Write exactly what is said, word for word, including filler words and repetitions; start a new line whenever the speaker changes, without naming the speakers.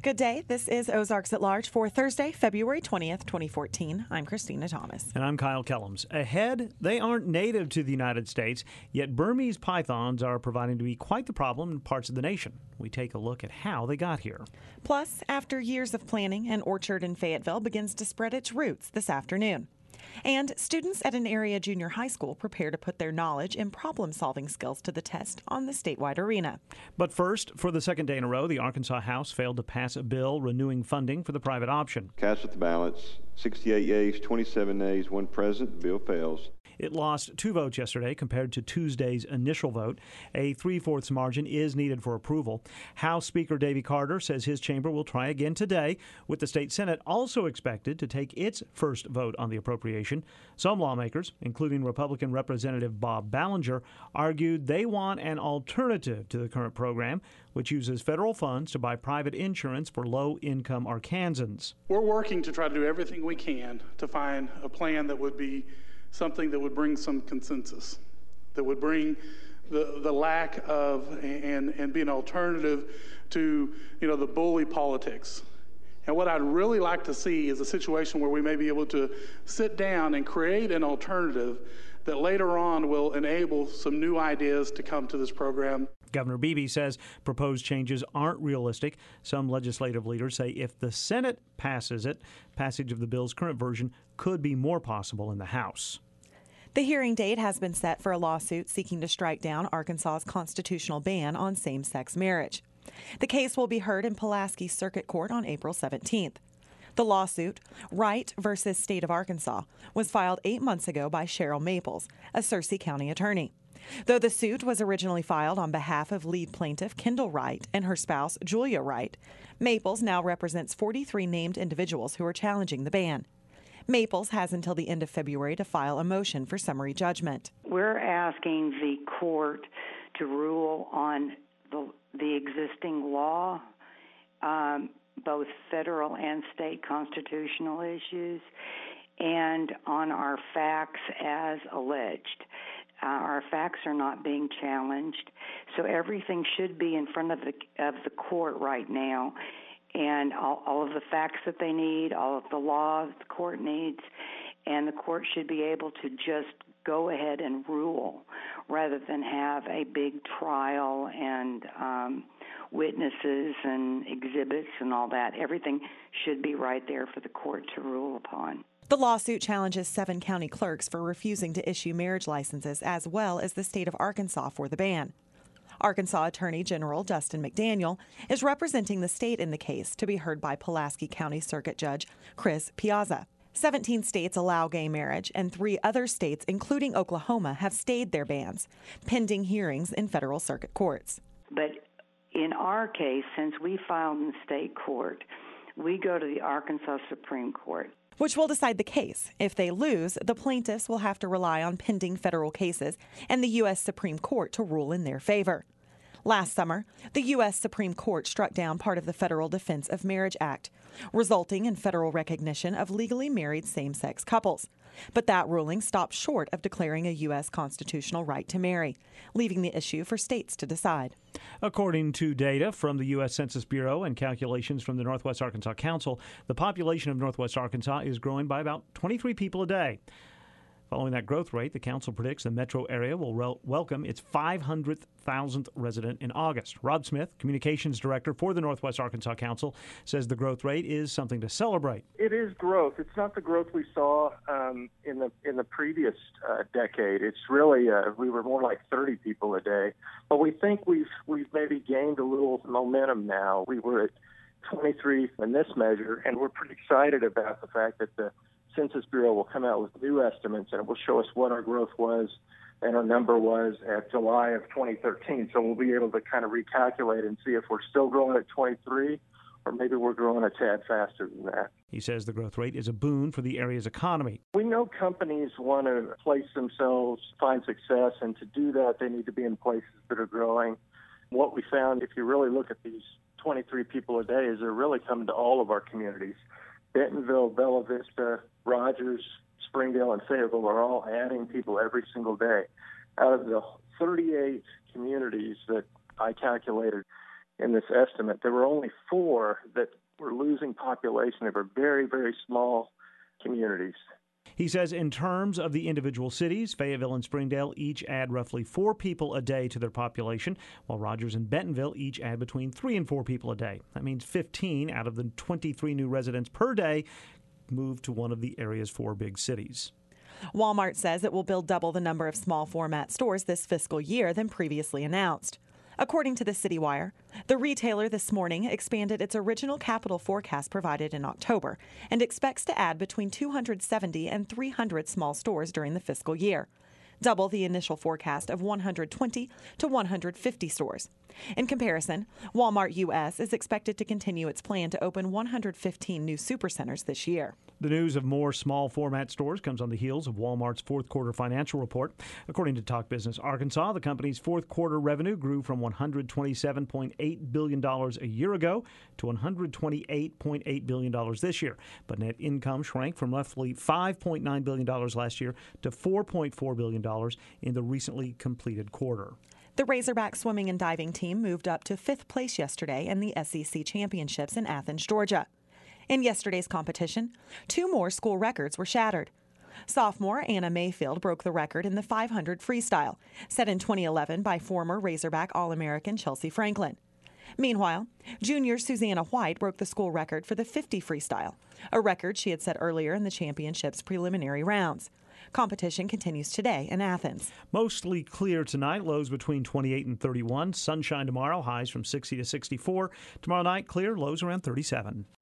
Good day. This is Ozarks at Large for Thursday, February twentieth, twenty fourteen. I'm Christina Thomas.
And I'm Kyle Kellums. Ahead, they aren't native to the United States, yet Burmese pythons are proving to be quite the problem in parts of the nation. We take a look at how they got here.
Plus, after years of planning, an orchard in Fayetteville begins to spread its roots this afternoon. And students at an area junior high school prepare to put their knowledge and problem-solving skills to the test on the statewide arena.
But first, for the second day in a row, the Arkansas House failed to pass a bill renewing funding for the private option.
Cast with the ballots, sixty-eight yeas, twenty-seven nays, one present. The bill fails.
It lost two votes yesterday compared to Tuesday's initial vote. A three-fourths margin is needed for approval. House Speaker Davy Carter says his chamber will try again today, with the state Senate also expected to take its first vote on the appropriation. Some lawmakers, including Republican Representative Bob Ballinger, argued they want an alternative to the current program, which uses federal funds to buy private insurance for low-income Arkansans.
We're working to try to do everything we can to find a plan that would be something that would bring some consensus, that would bring the, the lack of and, and be an alternative to, you know, the bully politics. And what I'd really like to see is a situation where we may be able to sit down and create an alternative that later on will enable some new ideas to come to this program.
Governor Beebe says proposed changes aren't realistic. Some legislative leaders say if the Senate passes it, passage of the bill's current version could be more possible in the House.
The hearing date has been set for a lawsuit seeking to strike down Arkansas's constitutional ban on same-sex marriage. The case will be heard in Pulaski Circuit Court on April seventeenth. The lawsuit, Wright versus State of Arkansas, was filed eight months ago by Cheryl Maples, a Searcy County attorney. Though the suit was originally filed on behalf of lead plaintiff Kendall Wright and her spouse Julia Wright, Maples now represents forty-three named individuals who are challenging the ban. Maples has until the end of February to file a motion for summary judgment.
We're asking the court to rule on the, the existing law, um, both federal and state constitutional issues, and on our facts as alleged. Uh, our facts are not being challenged, so everything should be in front of the of the court right now, and all, all of the facts that they need, all of the law the court needs, and the court should be able to just go ahead and rule rather than have a big trial and um, witnesses and exhibits and all that. Everything should be right there for the court to rule upon.
The lawsuit challenges seven county clerks for refusing to issue marriage licenses, as well as the state of Arkansas for the ban. Arkansas Attorney General Dustin McDaniel is representing the state in the case, to be heard by Pulaski County Circuit Judge Chris Piazza. seventeen states allow gay marriage, and three other states, including Oklahoma, have stayed their bans, pending hearings in federal circuit courts.
But in our case, since we filed in state court, we go to the Arkansas Supreme Court,
which will decide the case. If they lose, the plaintiffs will have to rely on pending federal cases and the U S Supreme Court to rule in their favor. Last summer, the U S Supreme Court struck down part of the Federal Defense of Marriage Act, resulting in federal recognition of legally married same-sex couples. But that ruling stopped short of declaring a U S constitutional right to marry, leaving the issue for states to decide.
According to data from the U S Census Bureau and calculations from the Northwest Arkansas Council, the population of Northwest Arkansas is growing by about twenty-three people a day. Following that growth rate, the council predicts the metro area will re- welcome its five hundred thousandth resident in August. Rod Smith, communications director for the Northwest Arkansas Council, says the growth rate is something to celebrate.
It is growth. It's not the growth we saw um, in the in the previous uh, decade. It's really uh, we were more like thirty people a day, but we think we've we've maybe gained a little momentum now. We were at twenty-three in this measure, and we're pretty excited about the fact that the Census Bureau will come out with new estimates, and it will show us what our growth was and our number was at July of twenty thirteen. So we'll be able to kind of recalculate and see if we're still growing at twenty-three or maybe we're growing a tad faster than that.
He says the growth rate is a boon for the area's economy.
We know companies want to place themselves, find success, and to do that, they need to be in places that are growing. What we found, if you really look at these twenty-three people a day, is they're really coming to all of our communities. Bentonville, Bella Vista, Rogers, Springdale, and Fayetteville are all adding people every single day. Out of the thirty-eight communities that I calculated in this estimate, there were only four that were losing population. They were very, very small communities.
He says in terms of the individual cities, Fayetteville and Springdale each add roughly four people a day to their population, while Rogers and Bentonville each add between three and four people a day. That means fifteen out of the twenty-three new residents per day move to one of the area's four big cities.
Walmart says it will build double the number of small format stores this fiscal year than previously announced. According to the CityWire, the retailer this morning expanded its original capital forecast provided in October and expects to add between two hundred seventy and three hundred small stores during the fiscal year, double the initial forecast of one hundred twenty to one hundred fifty stores. In comparison, Walmart U S is expected to continue its plan to open one hundred fifteen new supercenters this year.
The news of more small format stores comes on the heels of Walmart's fourth quarter financial report. According to Talk Business Arkansas, the company's fourth quarter revenue grew from one hundred twenty-seven point eight billion dollars a year ago to one hundred twenty-eight point eight billion dollars this year. But net income shrank from roughly five point nine billion dollars last year to four point four billion dollars in the recently completed quarter.
The Razorback swimming and diving team moved up to fifth place yesterday in the S E C Championships in Athens, Georgia. In yesterday's competition, two more school records were shattered. Sophomore Anna Mayfield broke the record in the five hundred freestyle, set in twenty eleven by former Razorback All-American Chelsea Franklin. Meanwhile, junior Susanna White broke the school record for the fifty freestyle, a record she had set earlier in the championship's preliminary rounds. Competition continues today in Athens.
Mostly clear tonight, lows between twenty-eight and thirty-one. Sunshine tomorrow, highs from sixty to sixty-four. Tomorrow night, clear, lows around thirty-seven.